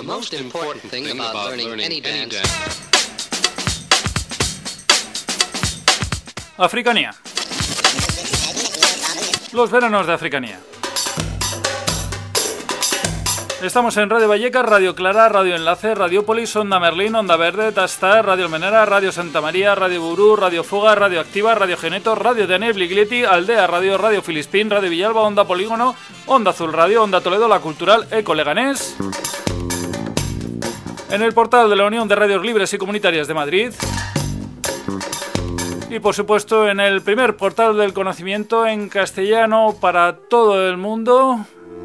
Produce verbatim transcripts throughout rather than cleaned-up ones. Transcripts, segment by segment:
The most important thing about learning any dance. Africanía. Los veranos de Africanía. Estamos en Radio Vallecas, Radio Clara, Radio Enlace, Radiopolis, Onda Merlín, Onda Verde, Tastar, Radio Almenara, Radio Santa María, Radio Burú, Radio Fuga, Radio Activa, Radio Geneto, Radio Dene, Bliglietti, Aldea Radio, Radio Filispín, Radio Villalba, Onda Polígono, Onda Azul Radio, Onda Toledo, La Cultural, Eco Leganés. En el portal de la Unión de Radios Libres y Comunitarias de Madrid. Y por supuesto en el primer portal del conocimiento en castellano para todo el mundo.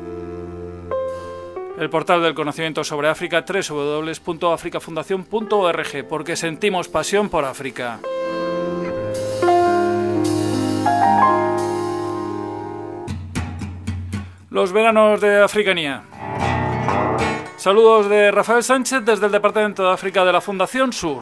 El portal del conocimiento sobre África, doble u doble u doble u punto africafundación punto org, porque sentimos pasión por África. Los veranos de Africanía. Saludos de Rafael Sánchez desde el Departamento de África de la Fundación Sur.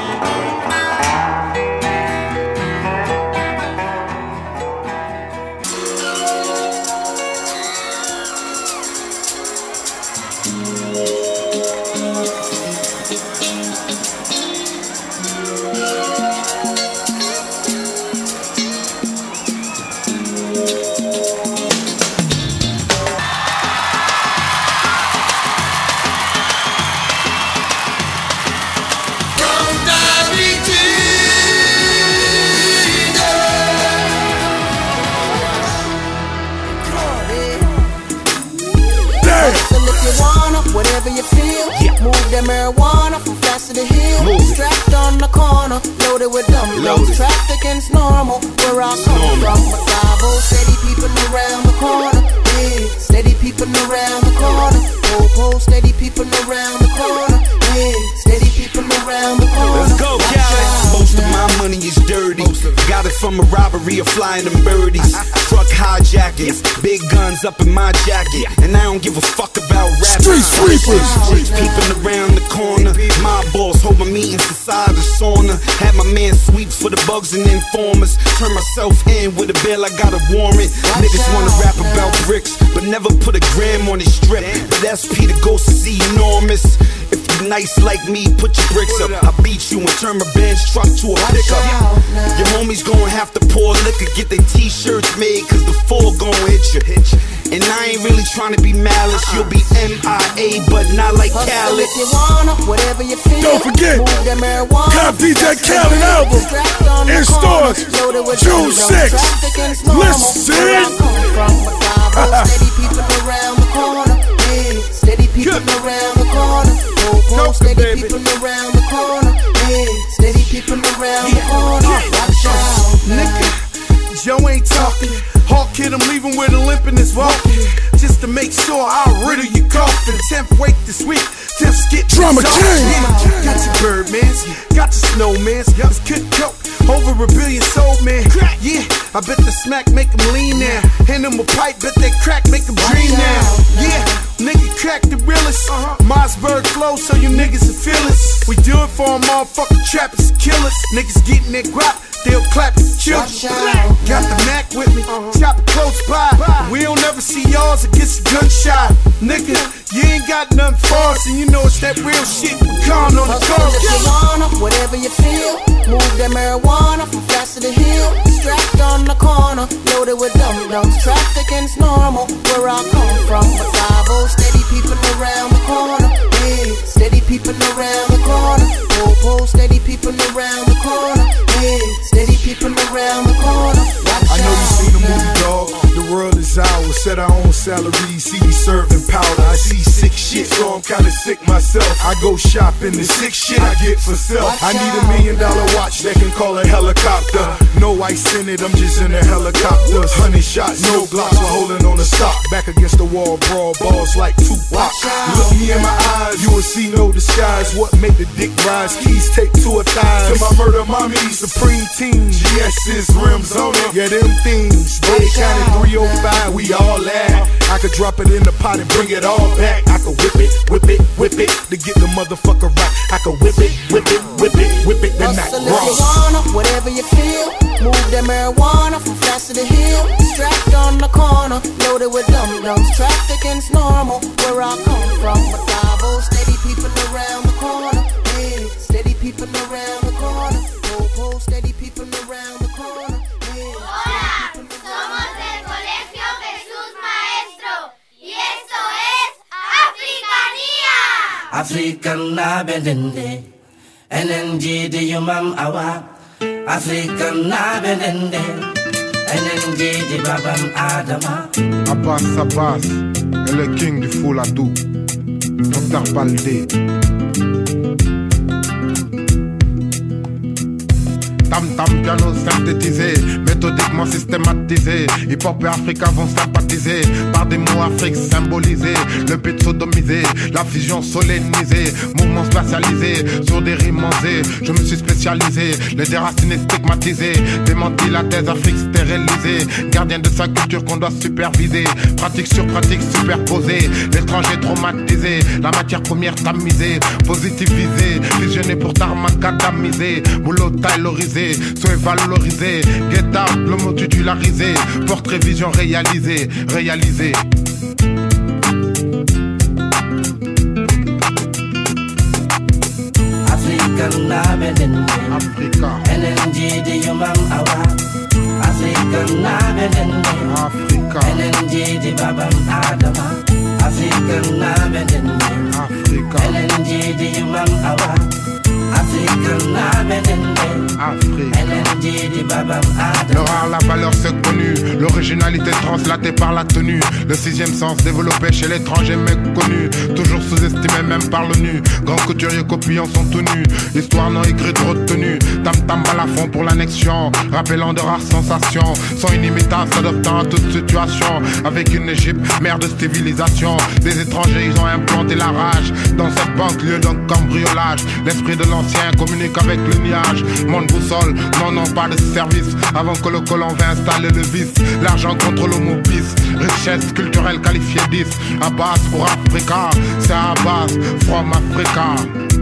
Whatever you feel, yeah. Move that marijuana from fast to the hill. Move. Strapped on the corner, loaded with dumbbells. Trafficking's normal, where I come normal. From. Macabo, steady people around the corner. Yeah, steady people around the corner. Popo, steady people around the corner. Yeah, steady people around the corner. Let's go, Cali. Most of my money is dirty. Got it from a robbery of flying them birdies. Truck hijackings, big guns up in my jacket. And I don't give a fuck about rap. Street sweepers. Streets peeping around the corner. My boss hold my meetings inside the sauna. Had my man sweep for the bugs and informers. Turn myself in with a bill, I got a warrant. Niggas wanna rap about bricks, but never put a gram on his strip. But S P the ghost is enormous. If you nice like me, put your bricks up. I beat you and turn my Benz truck to a pickup. Your homies gon' have to pour liquor, get their t-shirts made, cause the fall gon' hit you. And I ain't really trying to be malice. You'll be M I A, but not like Khaled. If you wanna, whatever you feel. Don't forget, cop D J Khaled album in stores June sixth. Listen. Steady people around the corner. Yeah, steady people around the corner. Oh, steady people around the corner. Yeah, steady people around the corner. Watch out, nigga. Joe ain't talking. Hawk hit him, leave him with a limp in his walking. Just to make sure I'll riddle your coffin. Tenth wake this week, tenth skit. Drama King. Got your Birdmans, got your Snowmans. It's good coke, over a billion sold man. Yeah, I bet the smack make him lean now. Hand him a pipe, bet that crack make him dream now. Yeah, nigga crack the realest. Mossberg flow, so you niggas are feel us. We do it for a motherfucking trappers and killers. Niggas getting their guap, they'll clap the children. Got the Mac with me, chop it close by. We don't ever see y'all's against a gunshot. Nigga, you ain't got nothing for us, and you know it's that real shit. We gone on the coast. If you wanna, whatever you feel. Move that marijuana from fast to the hill. Strapped on the corner, loaded with dum-dums. Trafficking's normal, where I come from. Macabo, steady people around the corner. Yeah, steady people around the corner. Popo, steady people around the corner. Yeah, steady people around the corner. Watch I know you seen the movie, dog. The world is ours. Set our own salaries. See me serving powder. I see sick shit, so I'm kinda sick myself. I go shopping. The sick shit I get for self. I need a million dollar watch that can call a helicopter. No ice in it, I'm just in a helicopter. Hundred shots, no blocks, we're holding on the stock. Back against the wall, brawl balls like Tupac. Look me in my eyes, you will see no disguise. What make the dick rise? Keys take to a thighs. To my murder mommies, supreme team. G S is rims on it. Yeah, them things. They counted three oh five, we all laugh. I could drop it in the pot and bring it all back. I could whip it, whip it, whip it to get the motherfucker right. I could whip it, whip it, whip it, whip it, then not Hustle if you wanna, whatever you feel. Move that marijuana from fast to the hill. Strapped on the corner, loaded with dum-dums. Trafficking's normal, where I come from. Macabo, steady African na bendende, enen jidi yumam awa. African na bendende, enen jidi babam Adama. Abbas Abbas, est le king du Fouladou, Docteur Baldé. Tam tam piano synthétisé, méthodiquement systématisé. Hip hop et Africa vont sympathiser par des mots Afrique symbolisés. Le but sodomisé, la fusion solennisée. Mouvement spatialisé sur des rimes mansées. Je me suis spécialisé, les déracinés stigmatisés. Démenti la thèse Afrique stérilisée. Gardien de sa culture qu'on doit superviser. Pratique sur pratique superposée. L'étranger traumatisé, la matière première tamisée. Positivisé, visionné pour tarmacadamiser. Boulot taylorisé. Soyez valorisé, get out, le mot titularisé. Portrait vision réalisé, réalisé. African na bendende, Africa, N N G di yumam awa. African na bendende, Africa, N N G di babam Adama. African na bendende, Africa, N N G di yumam awa. African na bendende, Afrique. N N G di babam Adama. Le rare, la valeur c'est connu, l'originalité translatée par la tenue. Le sixième sens développé chez l'étranger méconnu. Toujours sous-estimé même par l'ONU. Grands couturiers copiants sont tout nus. Histoire non écrite retenue. Tam tam balafon pour l'annexion. Rappelant de rares sensations. Sont inimitables, s'adaptant à toute situation. Avec une Égypte, mère de civilisation. Des étrangers, ils ont implanté la rage. Dans cette banque, lieu d'un cambriolage. L'esprit de l'ancien communique avec le nuage. Monde boussole, non non pas de service. Avant que le colon vint installer le vice. L'argent contre l'homopis. Richesse culturelle qualifiée dix. Abbas pour Africa, c'est Abbas from Africa.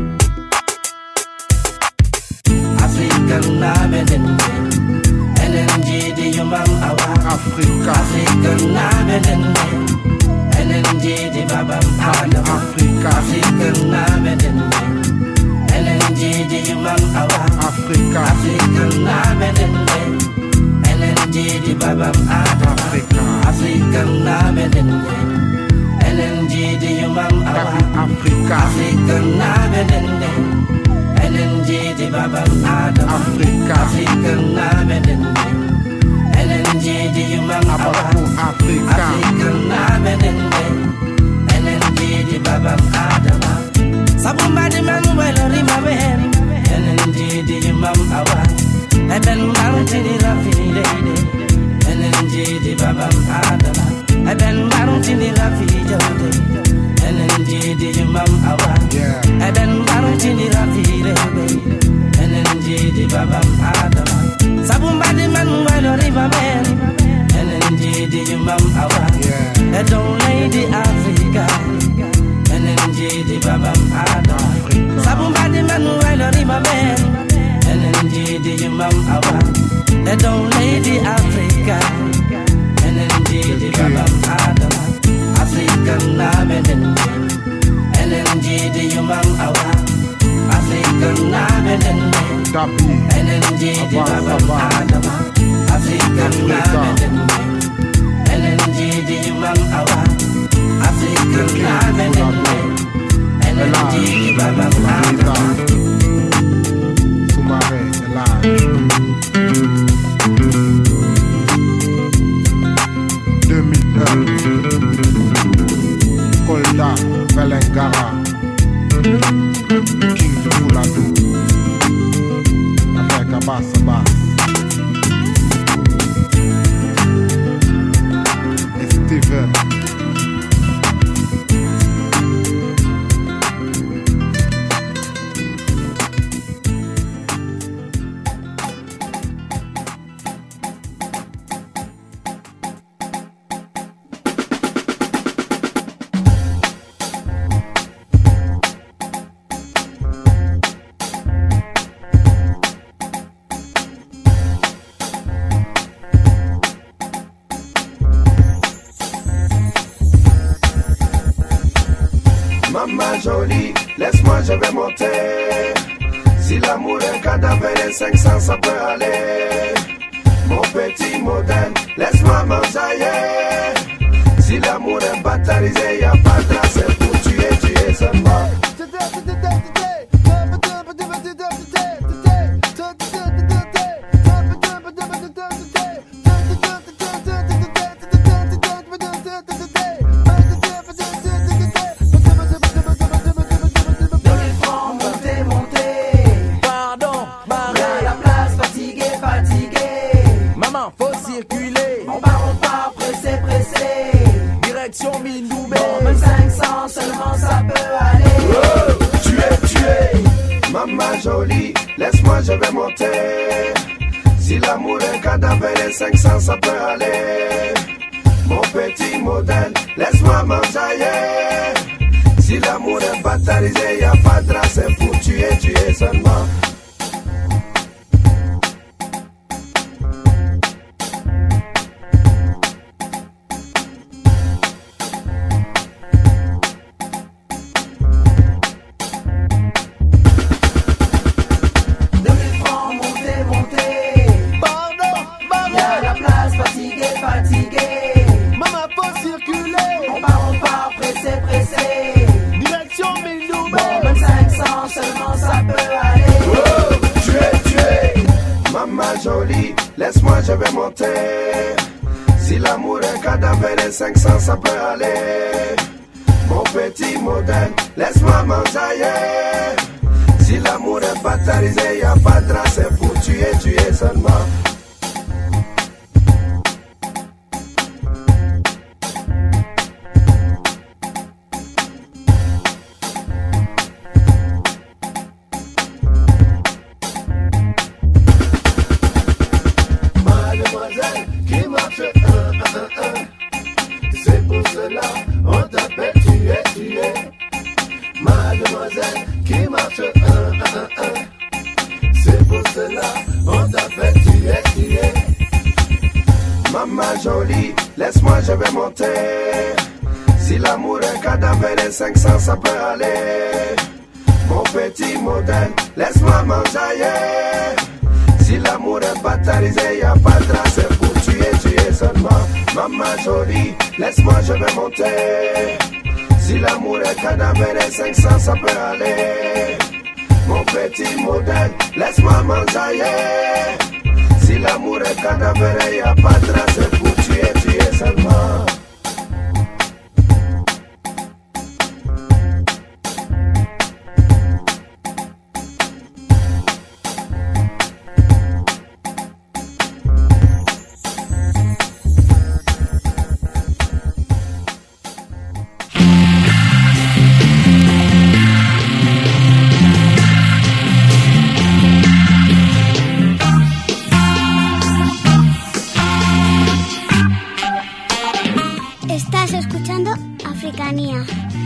African na bendende, N N G di yumam awa. Africa, African na bendende, N N G di babam Adama. Africa, African na bendende, N N G di yumam awa. Africa, African na bendende, N N G di babam Adama. Africa, African na bendende, N N G di yumam awa. Africa, African na bendende, N N G di babam Adama. Africa, African na bendende, N N G di yumam awa. Africa, African na bendende, N N G di babam Adama. Sabumba di man welo rima ben, N N G di yumam awa. Eben marunti di rafini deide, N N G di babam Adama. Eben marunti di rafini jode, N N G di yumam awa. yeah, Eben marunti di rafini deide, N N G di babam Adama. Sabumba di man welo rima ben, N N G di yumam awa. yeah, A don't lady Africa, N N G di babam Adama. Sabumba di man welo rima ben, N N G di yumam awa. A don't lady Africa, N N G di babam Adama. African na bendende, N N G di yumam awa. African na bendende, Dabi, N N G di babam Adama. African na bendende, N N G di yumam awa. African na bendende, N N G di babam Adama. Soumaré, Elage. deux mille un, Kolda, Belengara, King du Fouladou, avec Abbas Abbas, et Steven. Maman jolie, laisse-moi, je vais monter. Si l'amour est un cadavre et cinq cents, ça peut aller. Mon petit modèle, laisse-moi m'enjailler. Si l'amour est batarisé, y'a pas de là, c'est pour tuer, tuer seulement. Moi je vais monter. Si l'amour est cadavre et cinq cents ça peut aller. Mon petit modèle, laisse-moi m'enjailler. Si l'amour est batarisé, y'a pas de race, c'est pour tuer, tuer seulement. Jolie, laisse-moi, je vais monter. Si l'amour est cadavre et cinq cents, ça peut aller. Mon petit modèle, laisse-moi m'enjailler. Si l'amour est batarisé, y'a pas de race, c'est pour tuer, tuer seulement. Jolie, laisse-moi, je vais monter. Si l'amour est cadavre et cinq cents, ça peut aller. Mon petit modèle, laisse-moi m'enjailler. Si l'amour est batarisé, y'a pas de race, c'est pour tuer, tuer seulement. Maman jolie, laisse-moi, je vais monter. Si l'amour est cadavre et cinq cents, ça peut aller. Mon petit modèle, laisse-moi m'enjailler. Si l'amour est cadavre, y'a pas de race, c'est pour tuer, tuer seulement. Estás escuchando Africanía.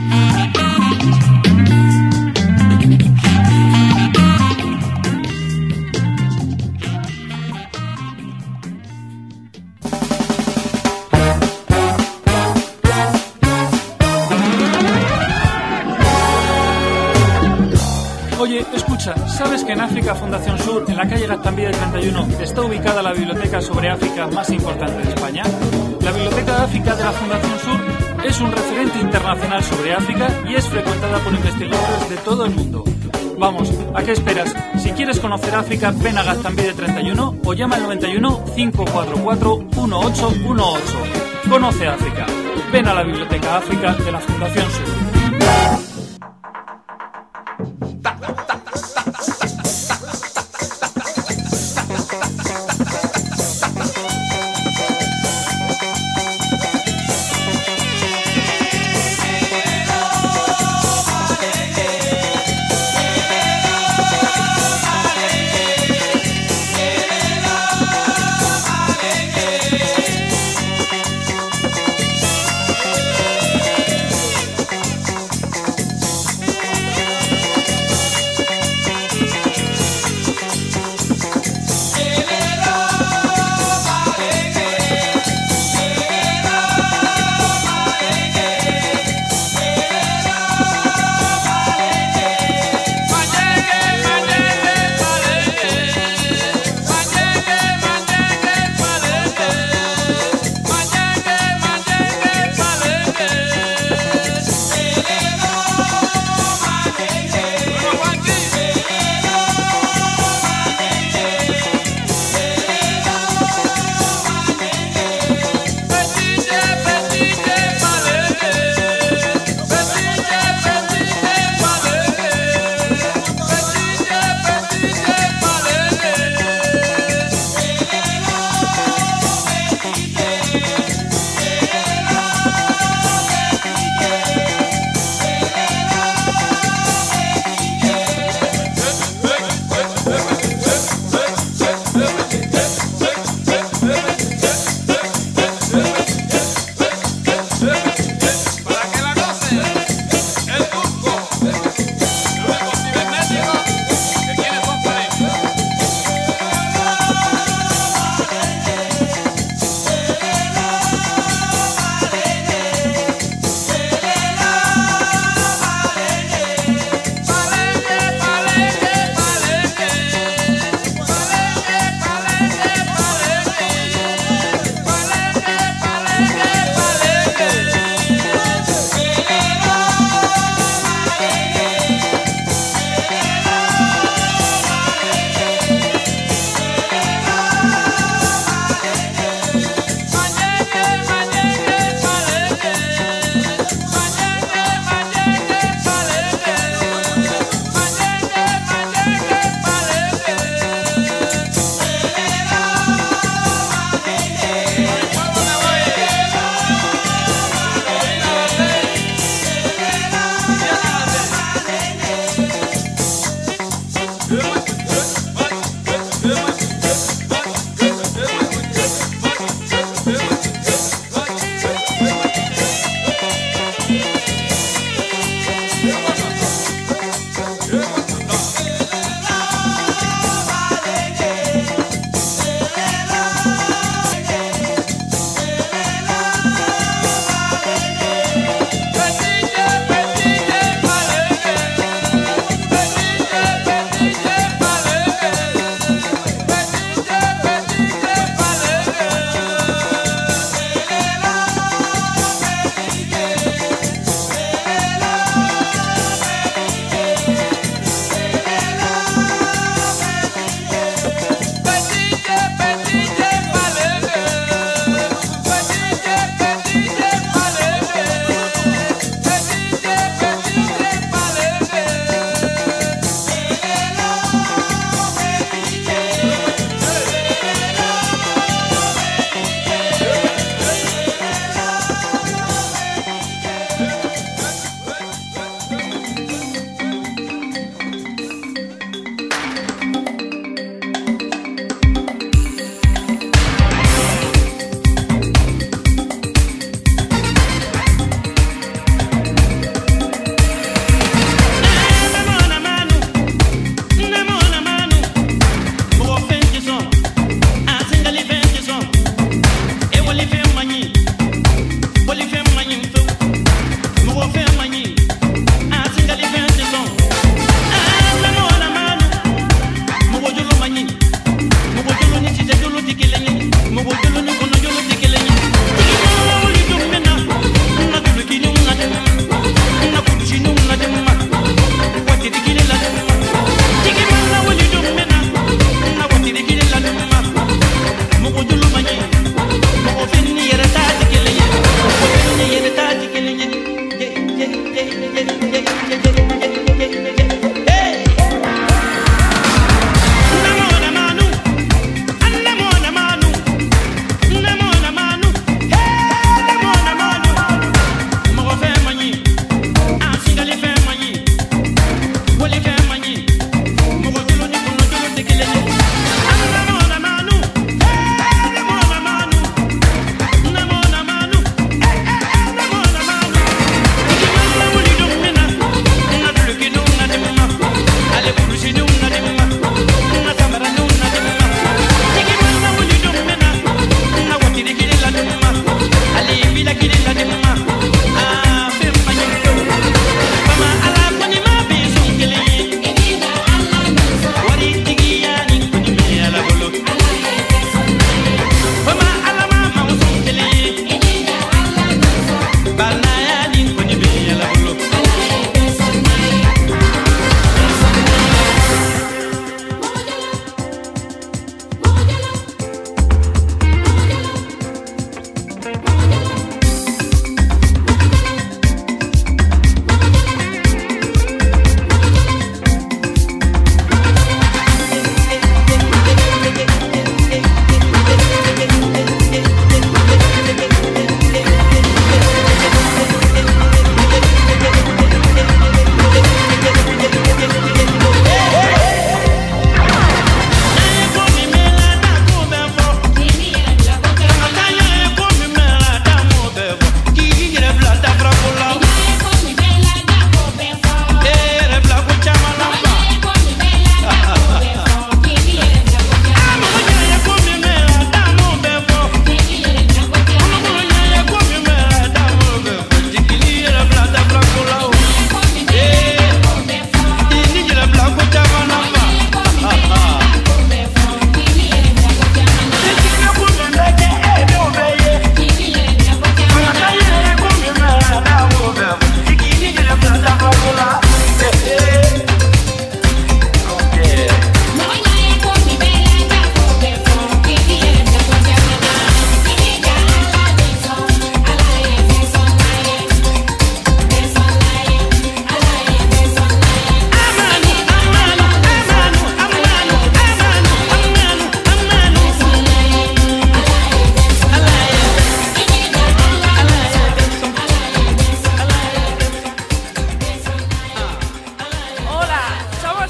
Oye, escucha, ¿sabes que en África Fundación Sur, en la calle Gaztambide treinta y uno, está ubicada la biblioteca sobre África más importante de España? La Biblioteca de África de la Fundación Sur es un referente internacional sobre África y es frecuentada por investigadores de todo el mundo. Vamos, ¿a qué esperas? Si quieres conocer África, ven a Gaztambide treinta y uno o llama al noventa y uno, cinco cuatro cuatro, uno ocho uno ocho. Conoce África. Ven a la Biblioteca África de la Fundación Sur.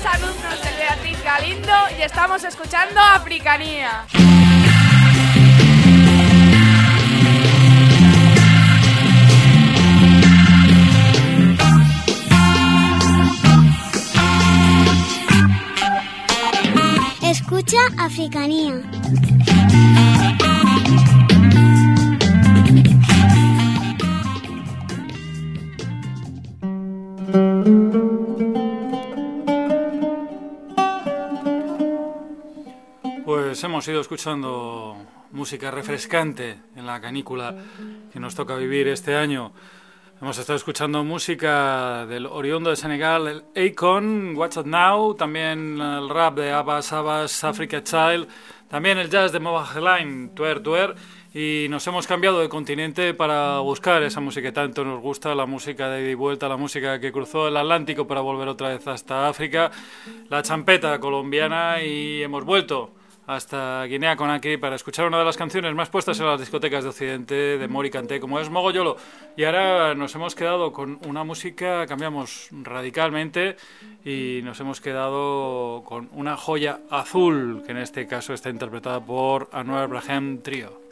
alumnos del Beatriz Galindo y estamos escuchando Africanía. Escucha Africanía. Pues hemos ido escuchando música refrescante en la canícula que nos toca vivir este año. Hemos estado escuchando música del oriundo de Senegal, el Akon, What's Up Now, también el rap de Abbas Abbas, Africa Child, también el jazz de Mobageline, Tuer Tuer, y nos hemos cambiado de continente para buscar esa música que tanto nos gusta, la música de ida y vuelta, la música que cruzó el Atlántico para volver otra vez hasta África, la champeta colombiana, y hemos vuelto hasta Guinea Conakry para escuchar una de las canciones más puestas en las discotecas de Occidente de Mori Kanté, como es Mogoyolo. Y ahora nos hemos quedado con una música, cambiamos radicalmente y nos hemos quedado con una joya azul, que en este caso está interpretada por Anwar Ibrahim Trio.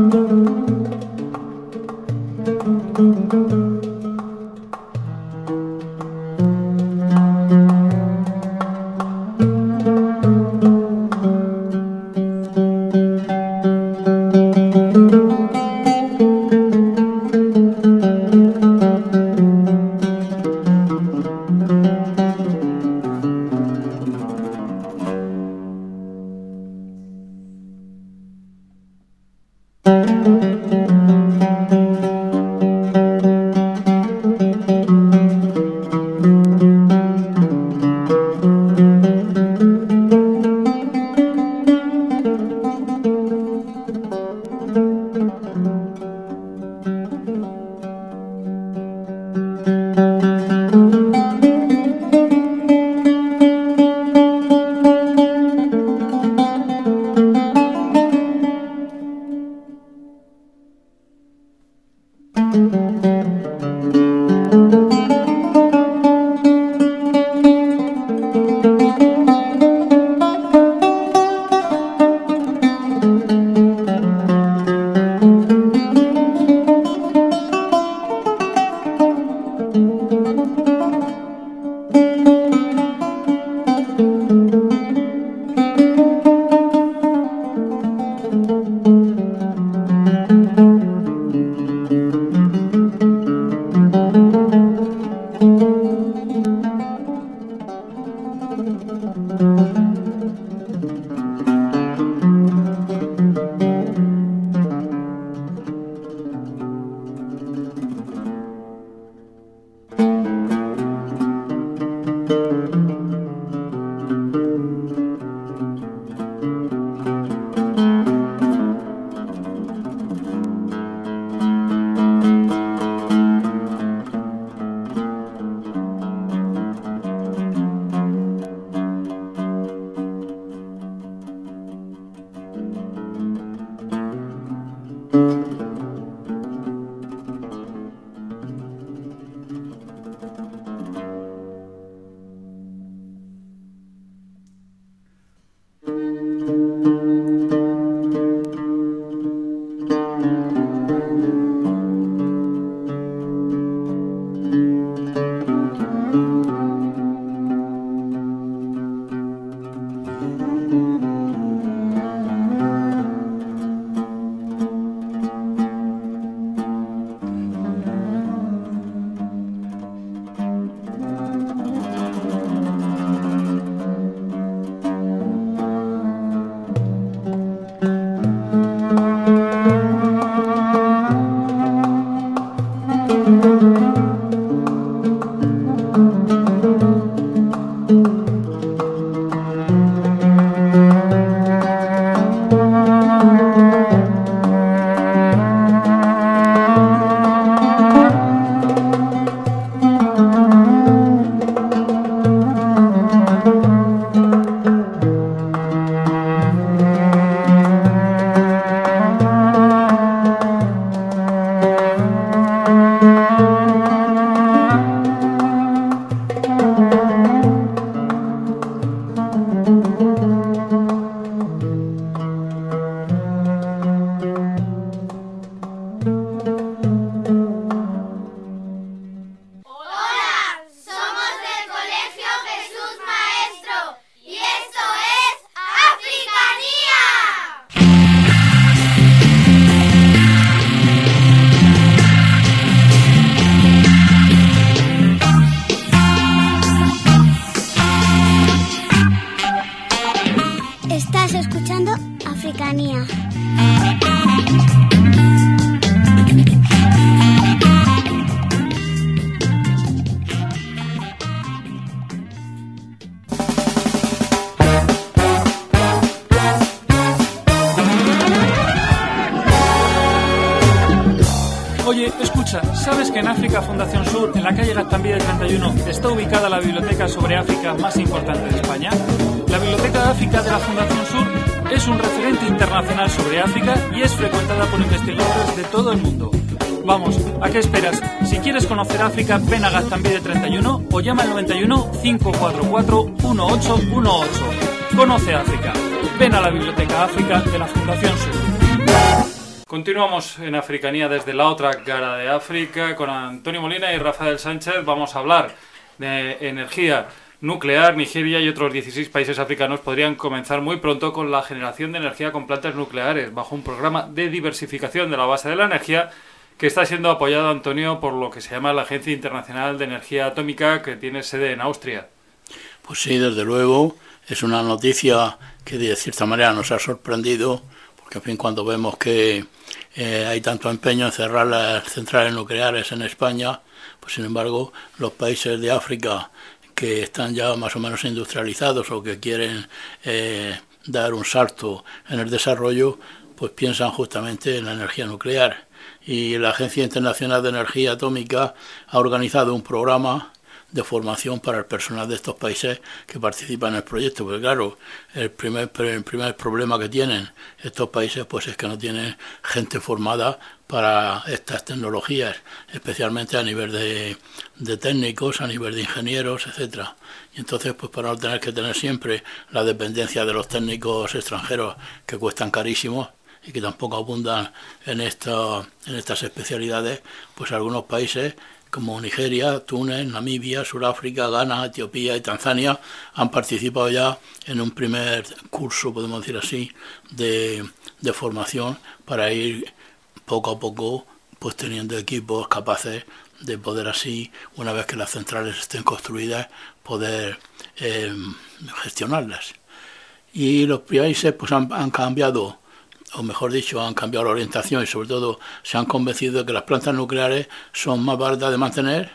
Africanía. Oye, escucha, ¿sabes que en África Fundación Sur, en la calle Gaztambide treinta y uno, está ubicada la biblioteca sobre África más importante de España? La Biblioteca de África de la Fundación Sur es un referente internacional sobre África y es frecuentada por investigadores de todo el mundo. Vamos, ¿a qué esperas? Si quieres conocer África, ven a Gaztambide treinta y uno o llama al noventa y uno, cinco cuatro cuatro, uno ocho uno ocho. Conoce África. Ven a la Biblioteca África de la Fundación Sur. Continuamos en Africanía desde la otra cara de África con Antonio Molina y Rafael Sánchez. Vamos a hablar de energía nuclear. Nigeria y otros dieciséis países africanos podrían comenzar muy pronto con la generación de energía con plantas nucleares bajo un programa de diversificación de la base de la energía que está siendo apoyado, Antonio, por lo que se llama la Agencia Internacional de Energía Atómica, que tiene sede en Austria. Pues sí, desde luego, es una noticia que de cierta manera nos ha sorprendido, porque en fin, cuando vemos que eh, hay tanto empeño en cerrar las centrales nucleares en España, pues sin embargo los países de África que están ya más o menos industrializados o que quieren eh, dar un salto en el desarrollo, pues piensan justamente en la energía nuclear. Y la Agencia Internacional de Energía Atómica ha organizado un programa de formación para el personal de estos países que participan en el proyecto, porque claro, el primer, el primer problema que tienen estos países pues es que no tienen gente formada para estas tecnologías, especialmente a nivel de, de técnicos, a nivel de ingenieros, etcétera. Y entonces, pues para no tener que tener siempre la dependencia de los técnicos extranjeros que cuestan carísimos y que tampoco abundan en, esta, en estas especialidades, pues algunos países como Nigeria, Túnez, Namibia, Sudáfrica, Ghana, Etiopía y Tanzania han participado ya en un primer curso, podemos decir así, de, de formación para ir poco a poco pues teniendo equipos capaces de poder así, una vez que las centrales estén construidas, poder eh, gestionarlas. Y los países pues han, han cambiado, o mejor dicho, han cambiado la orientación y sobre todo se han convencido de que las plantas nucleares son más baratas de mantener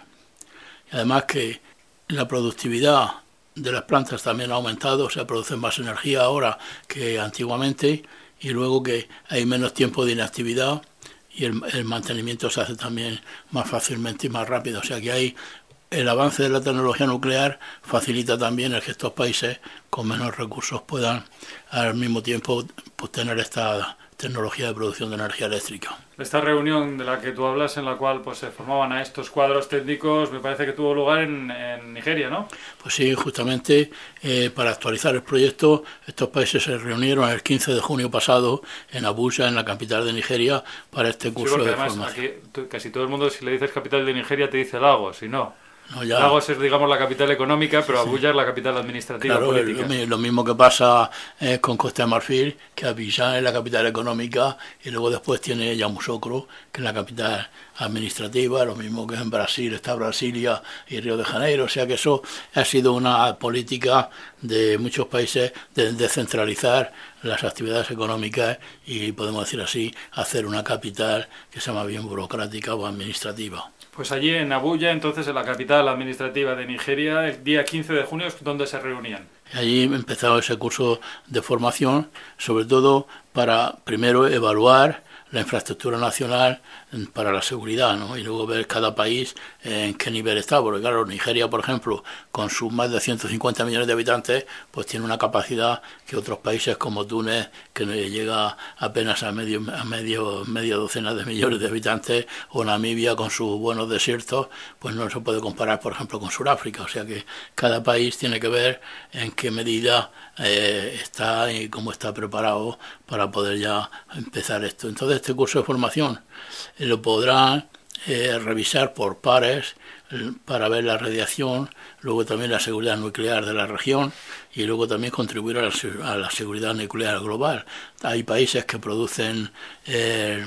y además que la productividad de las plantas también ha aumentado, o sea, producen más energía ahora que antiguamente y luego que hay menos tiempo de inactividad y el, el mantenimiento se hace también más fácilmente y más rápido, o sea que hay el avance de la tecnología nuclear facilita también el que estos países con menos recursos puedan al mismo tiempo pues, tener esta tecnología de producción de energía eléctrica. Esta reunión de la que tú hablas, en la cual pues se formaban a estos cuadros técnicos, me parece que tuvo lugar en, en Nigeria, ¿no? Pues sí, justamente eh, para actualizar el proyecto, estos países se reunieron el quince de junio pasado en Abuja, en la capital de Nigeria, para este curso sí, de además, formación. Aquí, casi todo el mundo, si le dices capital de Nigeria, te dice Lagos, y no. No, ya. Lagos es, digamos, la capital económica, pero Abuja sí. es la capital administrativa, claro, política. Lo, lo mismo que pasa eh, con Costa de Marfil, que Abidjan es la capital económica, y luego después tiene Yamoussoukro, que es la capital administrativa, lo mismo que en Brasil está Brasilia y Río de Janeiro, o sea que eso ha sido una política de muchos países de descentralizar las actividades económicas y, podemos decir así, hacer una capital que sea más bien burocrática o administrativa. Pues allí en Abuja, entonces en la capital administrativa de Nigeria, el día quince de junio es donde se reunían. Allí empezó ese curso de formación, sobre todo para primero evaluar la infraestructura nacional para la seguridad, ¿no? Y luego ver cada país en qué nivel está, porque claro, Nigeria, por ejemplo, con sus más de ciento cincuenta millones de habitantes, pues tiene una capacidad que otros países como Túnez, que llega apenas a medio a medio media docena de millones de habitantes, o Namibia con sus buenos desiertos, pues no se puede comparar, por ejemplo, con Sudáfrica. O sea que cada país tiene que ver en qué medida eh, está y cómo está preparado para poder ya empezar esto. Entonces, este curso de formación eh, lo podrán eh, revisar por pares eh, para ver la radiación, luego también la seguridad nuclear de la región y luego también contribuir a la, a la seguridad nuclear global. Hay países que producen eh,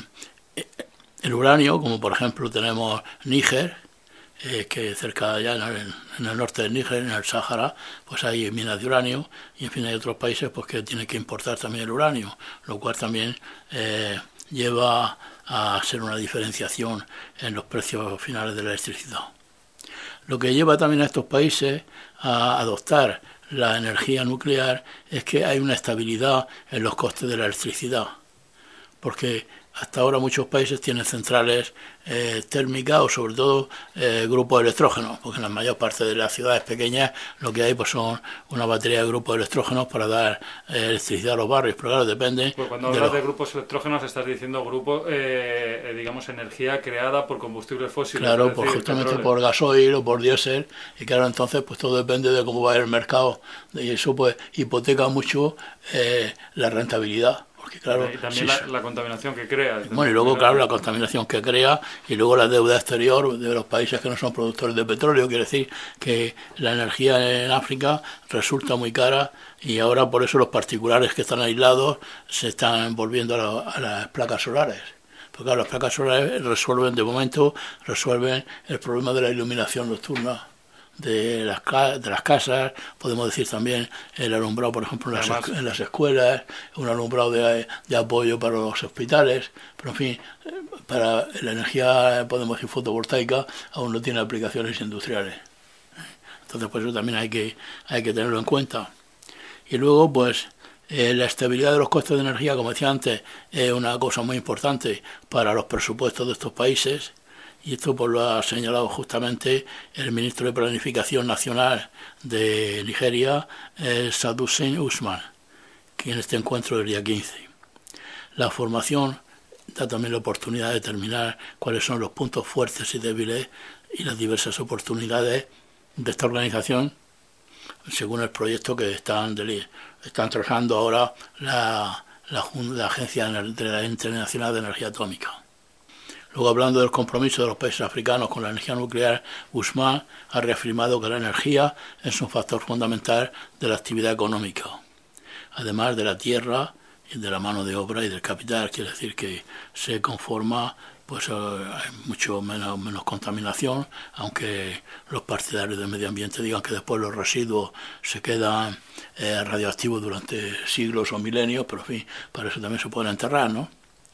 el uranio, como por ejemplo tenemos Níger, eh, que cerca de allá en el, en el norte del Níger, en el Sáhara, pues hay minas de uranio y en fin hay otros países pues que tienen que importar también el uranio, lo cual también eh, lleva a hacer una diferenciación en los precios finales de la electricidad. Lo que lleva también a estos países a adoptar la energía nuclear es que hay una estabilidad en los costes de la electricidad, porque hasta ahora muchos países tienen centrales eh, térmicas o sobre todo eh, grupos de electrógenos, porque en la mayor parte de las ciudades pequeñas lo que hay pues son una batería de grupos de electrógenos para dar eh, electricidad a los barrios, pero claro, depende... Pues cuando de hablas los... de grupos electrógenos estás diciendo grupo, eh, digamos, energía creada por combustibles fósiles. Claro, decir, pues justamente petróleo. por gasoil o por diésel, y claro, entonces pues todo depende de cómo va el mercado, y eso pues hipoteca mucho eh, la rentabilidad. Porque, claro, y también sí, la, la contaminación que crea. Bueno, y luego, claro, la contaminación que crea y luego la deuda exterior de los países que no son productores de petróleo. Quiere decir que la energía en África resulta muy cara y ahora por eso los particulares que están aislados se están volviendo a, la, a las placas solares. Porque, claro, las placas solares resuelven, de momento, resuelven el problema de la iluminación nocturna de las, de las casas, podemos decir también el alumbrado, por ejemplo, en las, en las escuelas, un alumbrado de, de apoyo para los hospitales, pero en fin, para la energía, podemos decir, fotovoltaica, aún no tiene aplicaciones industriales. Entonces, pues eso también hay que, hay que tenerlo en cuenta. Y luego, pues, eh, la estabilidad de los costes de energía, como decía antes, es una cosa muy importante para los presupuestos de estos países. Y esto pues lo ha señalado justamente el ministro de Planificación Nacional de Nigeria, eh, Sadusin Usman, que en este encuentro del día quince. La formación da también la oportunidad de determinar cuáles son los puntos fuertes y débiles y las diversas oportunidades de esta organización, según el proyecto que están, de, están trabajando ahora la, la, la Agencia Internacional de Energía Atómica. Luego, hablando del compromiso de los países africanos con la energía nuclear, Usman ha reafirmado que la energía es un factor fundamental de la actividad económica, además de la tierra y de la mano de obra y del capital. Quiere decir que se conforma, pues hay mucho menos, menos contaminación, aunque los partidarios del medio ambiente digan que después los residuos se quedan eh, radioactivos durante siglos o milenios, pero en fin, para eso también se pueden enterrar, ¿no?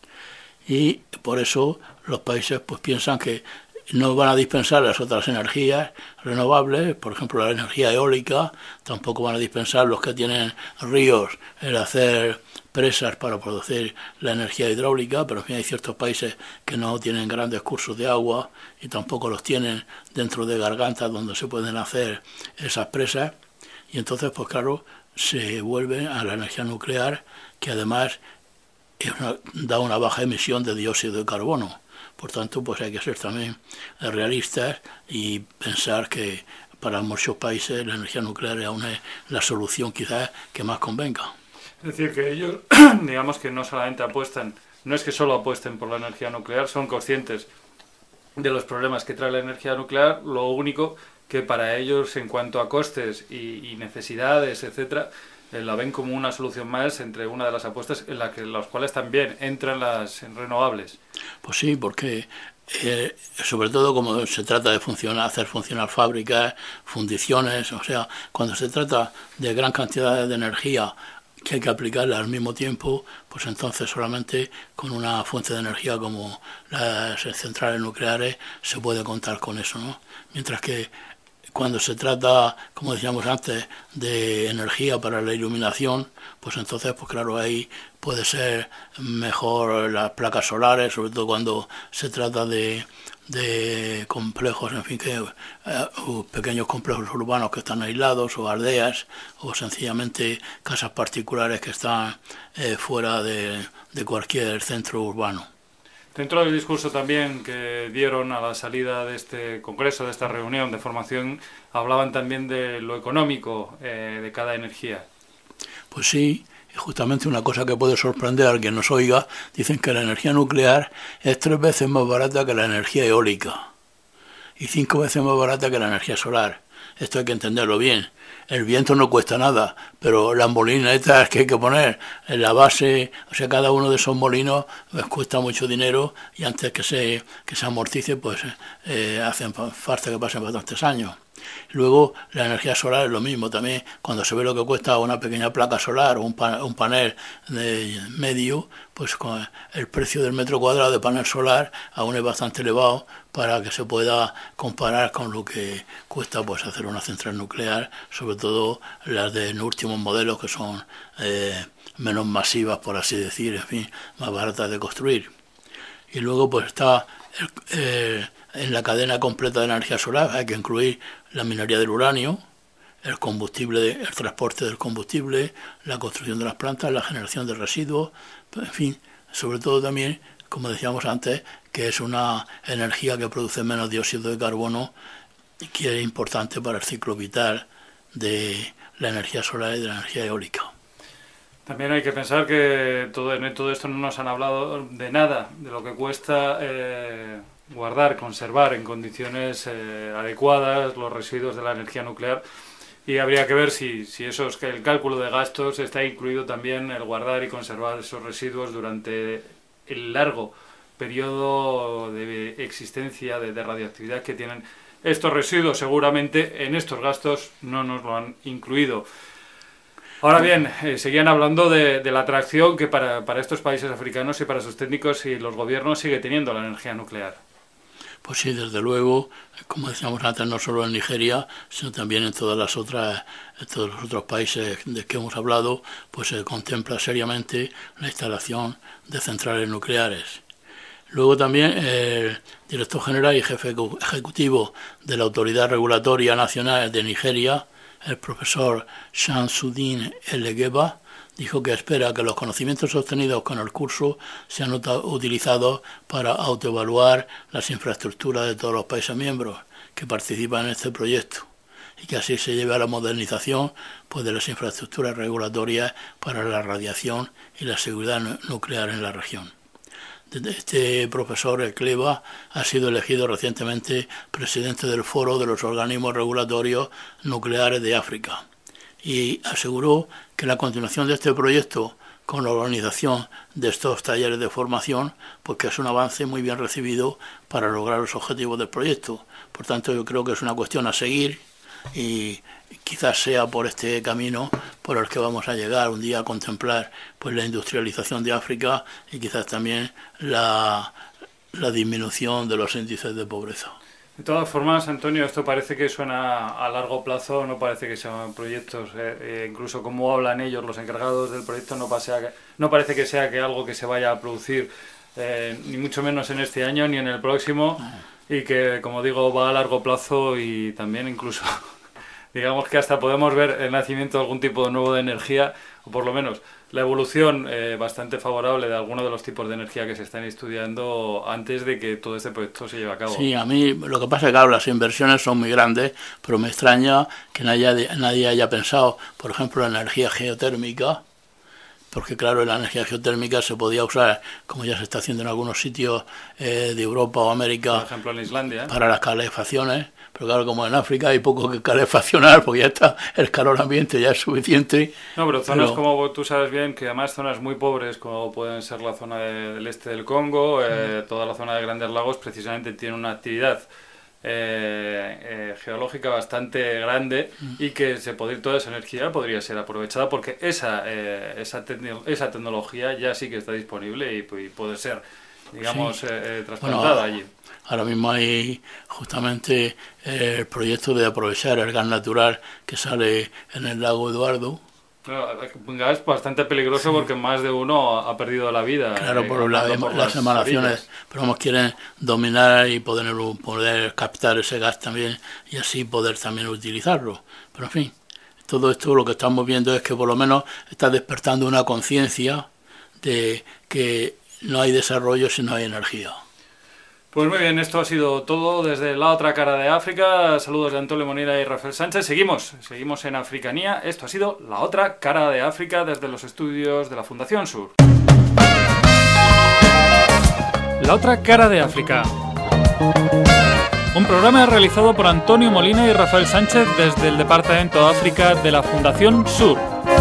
Y por eso los países pues piensan que no van a dispensar las otras energías renovables, por ejemplo la energía eólica, tampoco van a dispensar los que tienen ríos el hacer presas para producir la energía hidráulica, pero en fin hay ciertos países que no tienen grandes cursos de agua y tampoco los tienen dentro de gargantas donde se pueden hacer esas presas, y entonces pues claro se vuelve a la energía nuclear, que además Una, da una baja emisión de dióxido de carbono. Por tanto, pues hay que ser también realistas y pensar que para muchos países la energía nuclear aún es la solución quizás que más convenga. Es decir, que ellos, digamos que no solamente apuestan, no es que solo apuesten por la energía nuclear, son conscientes de los problemas que trae la energía nuclear, lo único que para ellos en cuanto a costes y, y necesidades, etcétera, la ven como una solución más entre una de las apuestas en la que las cuales también entran las renovables. Pues sí, porque eh, sobre todo como se trata de funcionar, hacer funcionar fábricas, fundiciones, o sea, cuando se trata de gran cantidad de energía que hay que aplicarla al mismo tiempo, pues entonces solamente con una fuente de energía como las centrales nucleares se puede contar con eso, ¿no? Mientras que cuando se trata, como decíamos antes, de energía para la iluminación, pues entonces, pues claro, ahí puede ser mejor las placas solares, sobre todo cuando se trata de, de complejos, en fin, que uh, pequeños complejos urbanos que están aislados, o aldeas, o sencillamente casas particulares que están eh, fuera de, de cualquier centro urbano. Dentro del discurso también que dieron a la salida de este congreso, de esta reunión de formación, hablaban también de lo económico eh, de cada energía. Pues sí, y justamente una cosa que puede sorprender a quien nos oiga, dicen que la energía nuclear es tres veces más barata que la energía eólica y cinco veces más barata que la energía solar. Esto hay que entenderlo bien. El viento no cuesta nada, pero las molinas estas que hay que poner en la base, o sea, cada uno de esos molinos pues, cuesta mucho dinero, y antes que se que se amortice, pues eh, hacen falta que pasen bastantes años. Luego, la energía solar es lo mismo también. Cuando se ve lo que cuesta una pequeña placa solar o un, pa un panel de medio, pues con el precio del metro cuadrado de panel solar aún es bastante elevado para que se pueda comparar con lo que cuesta pues hacer una central nuclear, sobre todo las de últimos modelos que son eh, menos masivas, por así decir, en fin, más baratas de construir. Y luego pues está el, eh, en la cadena completa de energía solar hay que incluir la minería del uranio, el combustible, el transporte del combustible, la construcción de las plantas, la generación de residuos, en fin, sobre todo también, como decíamos antes, que es una energía que produce menos dióxido de carbono y que es importante para el ciclo vital de la energía solar y de la energía eólica. También hay que pensar que todo, en todo esto no nos han hablado de nada, de lo que cuesta eh, guardar, conservar en condiciones eh, adecuadas los residuos de la energía nuclear, y habría que ver si, si eso es que el cálculo de gastos está incluido también el guardar y conservar esos residuos durante el largo periodo de existencia de, de radioactividad que tienen estos residuos. Seguramente en estos gastos no nos lo han incluido. Ahora bien, eh, seguían hablando de, de la atracción que para, para estos países africanos y para sus técnicos y los gobiernos sigue teniendo la energía nuclear. Pues sí, desde luego, como decíamos antes, no solo en Nigeria, sino también en todas las otras, en todos los otros países de que hemos hablado, pues se contempla seriamente la instalación de centrales nucleares. Luego también el director general y jefe ejecutivo de la Autoridad Regulatoria Nacional de Nigeria, el profesor Shamsuddin Elegeba, dijo que espera que los conocimientos obtenidos con el curso sean utilizados para autoevaluar las infraestructuras de todos los países miembros que participan en este proyecto y que así se lleve a la modernización pues, de las infraestructuras regulatorias para la radiación y la seguridad nuclear en la región. Este profesor Ekleba ha sido elegido recientemente presidente del Foro de los Organismos Regulatorios Nucleares de África y aseguró que la continuación de este proyecto con la organización de estos talleres de formación, pues que es un avance muy bien recibido para lograr los objetivos del proyecto. Por tanto, yo creo que es una cuestión a seguir y quizás sea por este camino por el que vamos a llegar un día a contemplar pues la industrialización de África y quizás también la, la disminución de los índices de pobreza. De todas formas, Antonio, esto parece que suena a largo plazo, no parece que sean proyectos, eh, eh, incluso como hablan ellos, los encargados del proyecto, no, pase a, no parece que sea que algo que se vaya a producir eh, ni mucho menos en este año ni en el próximo, y que, como digo, va a largo plazo y también incluso, digamos que hasta podemos ver el nacimiento de algún tipo de nuevo de energía, o por lo menos la evolución eh, bastante favorable de algunos de los tipos de energía que se están estudiando antes de que todo este proyecto se lleve a cabo. Sí, a mí lo que pasa es que claro, las inversiones son muy grandes, pero me extraña que nadie, nadie haya pensado, por ejemplo, en la energía geotérmica, porque claro, la energía geotérmica se podía usar, como ya se está haciendo en algunos sitios eh, de Europa o América, por ejemplo en Islandia, ¿eh? Para las calefacciones. Pero claro, como en África hay poco que calefaccionar, porque ya está el calor ambiente, ya es suficiente. No, pero zonas pero... como tú sabes bien, que además zonas muy pobres, como pueden ser la zona de, del este del Congo, eh, toda la zona de Grandes Lagos, precisamente tiene una actividad eh, eh, geológica bastante grande y que se podría, toda esa energía podría ser aprovechada porque esa, eh, esa, tecno, esa tecnología ya sí que está disponible y, y puede ser, digamos, sí. eh, trasplantada bueno, allí. Ahora mismo hay justamente eh, el proyecto de aprovechar el gas natural que sale en el lago Eduardo. Un gas bastante peligroso sí. porque más de uno ha perdido la vida. Claro, eh, por, la, por las, las emanaciones, orillas. Pero vamos, quieren dominar y poder, poder captar ese gas también y así poder también utilizarlo. Pero en fin, todo esto lo que estamos viendo es que por lo menos está despertando una conciencia de que no hay desarrollo si no hay energía. Pues muy bien, esto ha sido todo desde la otra cara de África. Saludos de Antonio Monira y Rafael Sánchez. Seguimos, seguimos en Africanía. Esto ha sido la otra cara de África desde los estudios de la Fundación Sur. La otra cara de África. Un programa realizado por Antonio Molina y Rafael Sánchez desde el Departamento de África de la Fundación Sur.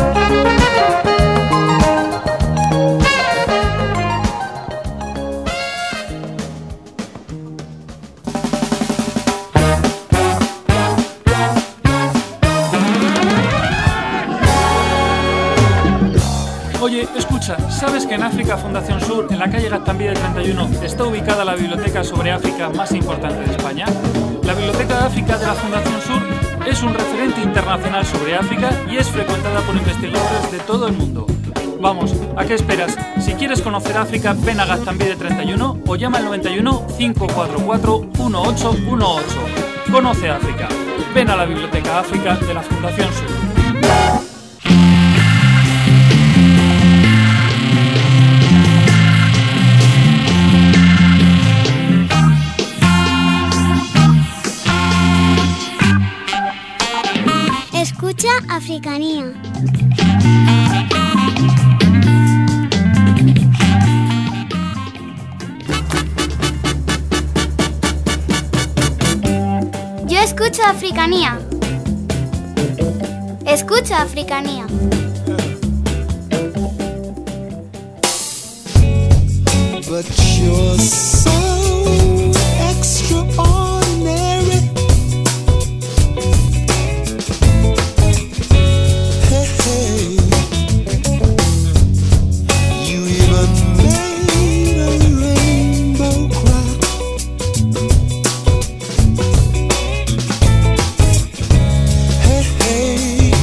Oye, escucha, ¿sabes que en África Fundación Sur, en la calle Gaztambide treinta y uno, está ubicada la biblioteca sobre África más importante de España? La Biblioteca de África de la Fundación Sur es un referente internacional sobre África y es frecuentada por investigadores de todo el mundo. Vamos, ¿a qué esperas? Si quieres conocer África, ven a Gaztambide treinta y uno o llama al noventa y uno, cinco cuatro cuatro, uno ocho uno ocho. Conoce África. Ven a la Biblioteca África de la Fundación Sur. Escucha Africanía. Africanía. Escucha Africanía. But you're so extraordinary. Hey, hey. You even made a rainbow cry. Hey, hey.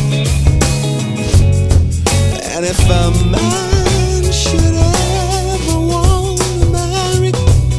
And if a man should ever want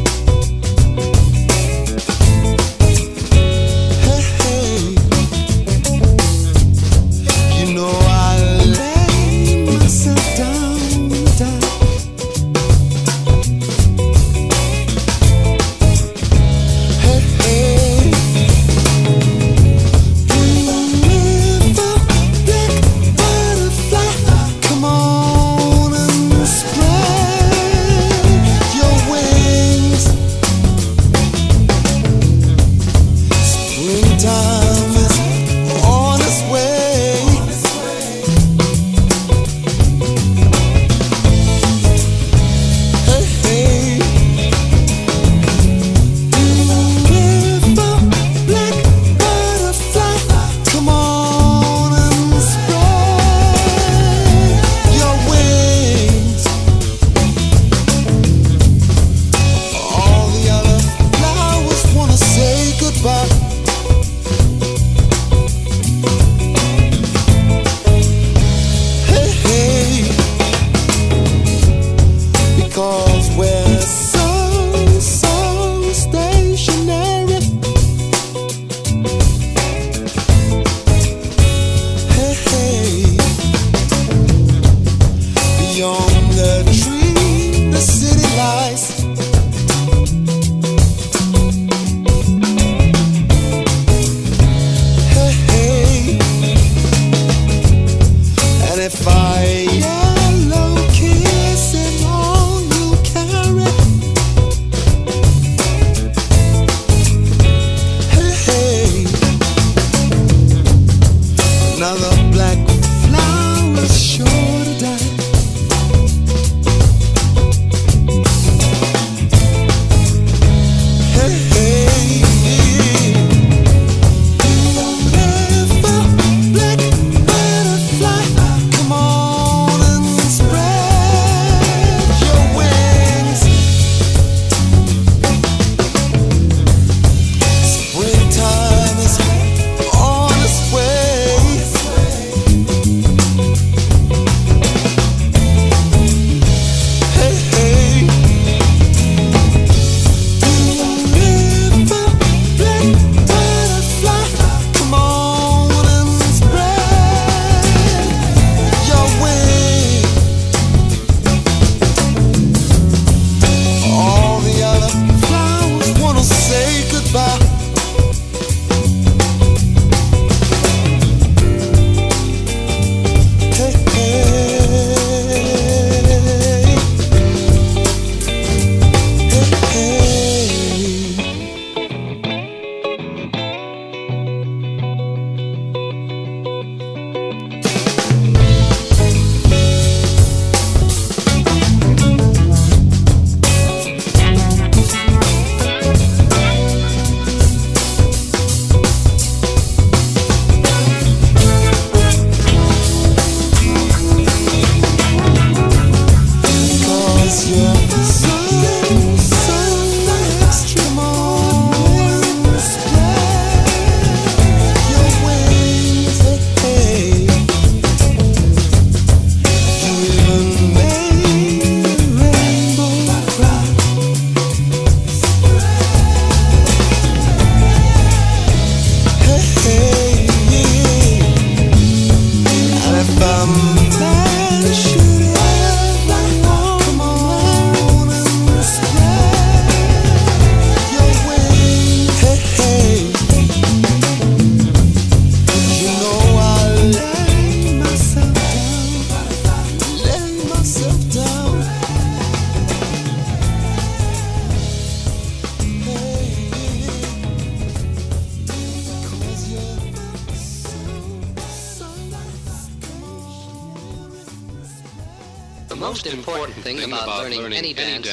most important thing about learning any dance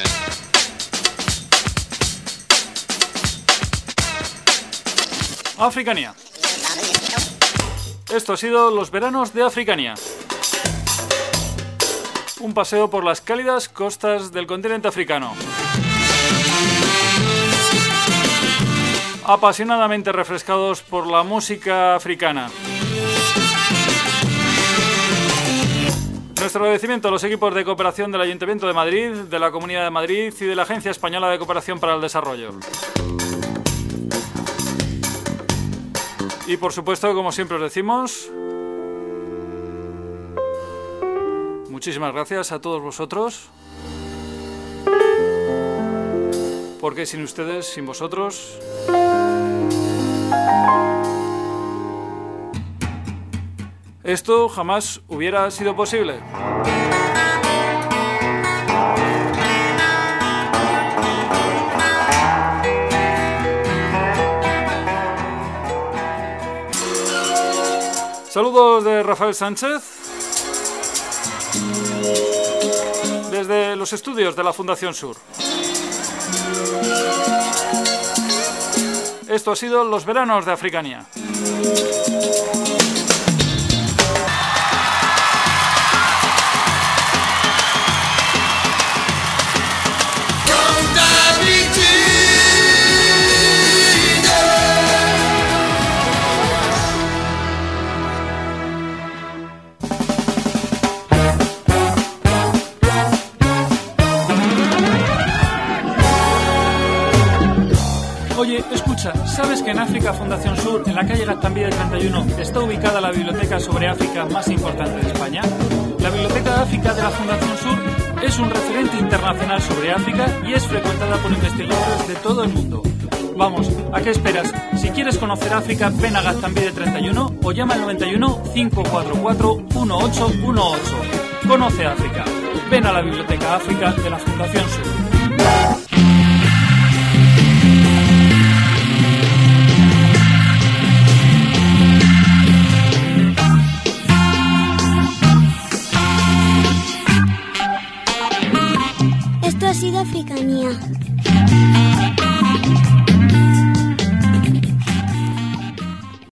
Africanía. Esto ha sido los veranos de Africanía. Un paseo por las cálidas costas del continente africano. Apasionadamente refrescados por la música africana. Nuestro agradecimiento a los equipos de cooperación del Ayuntamiento de Madrid, de la Comunidad de Madrid y de la Agencia Española de Cooperación para el Desarrollo. Y por supuesto, como siempre os decimos, muchísimas gracias a todos vosotros, porque sin ustedes, sin vosotros, esto jamás hubiera sido posible. Saludos de Rafael Sánchez desde los estudios de la Fundación Sur. Esto ha sido los veranos de Africanía. Oye, escucha, ¿sabes que en África Fundación Sur, en la calle Gaztambide treinta y uno, está ubicada la biblioteca sobre África más importante de España? La Biblioteca de África de la Fundación Sur es un referente internacional sobre África y es frecuentada por investigadores de todo el mundo. Vamos, ¿a qué esperas? Si quieres conocer África, ven a Gaztambide treinta y uno o llama al noventa y uno, cinco cuatro cuatro, uno ocho uno ocho. Conoce África. Ven a la Biblioteca África de la Fundación Sur. Esto ha sido Africanía.